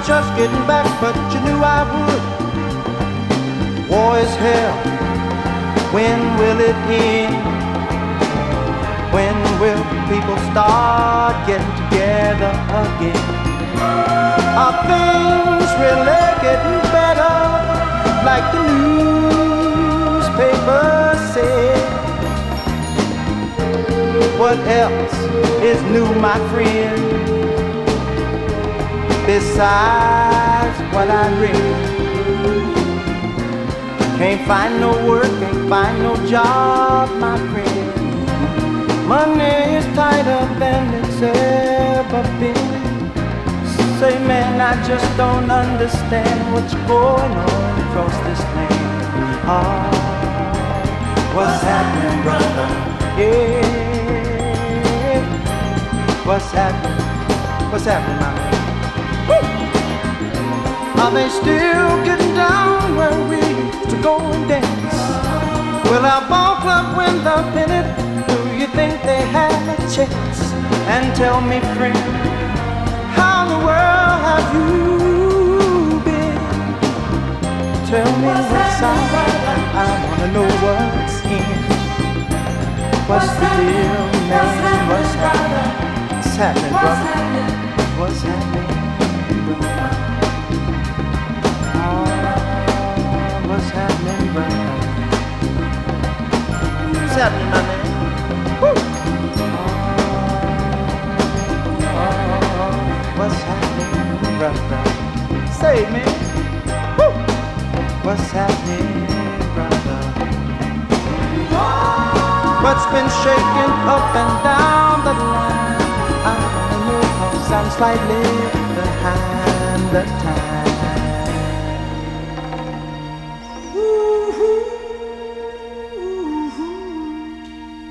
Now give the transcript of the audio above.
just getting back, but you knew I would. War is hell, when will it end? When will people start getting together again? Are things really getting better, like the newspapers say? What else is new, my friend, besides what I read? Can't find no work, can't find no job, my friend. Money is tighter than it's ever been. Say, man, I just don't understand what's going on across this land. Oh, what's happening, brother? Yeah, what's happening? What's happening, my man? Woo! Are they still getting down where we used to go and dance? Will our ball club win the pennant? Do you think they have a chance? And tell me, friend, how in the world have you been? Tell me what's out, I wanna know what's in. What's the deal, man? What's happening? What's happening, brother? What's happening, brother? Oh, what's happening, brother? What's happening, my man? Woo! What's happening, brother? Say, man. Woo! What's happening, brother? What's been shaking up and down the line? I don't know, 'cause I'm slightly behind the time.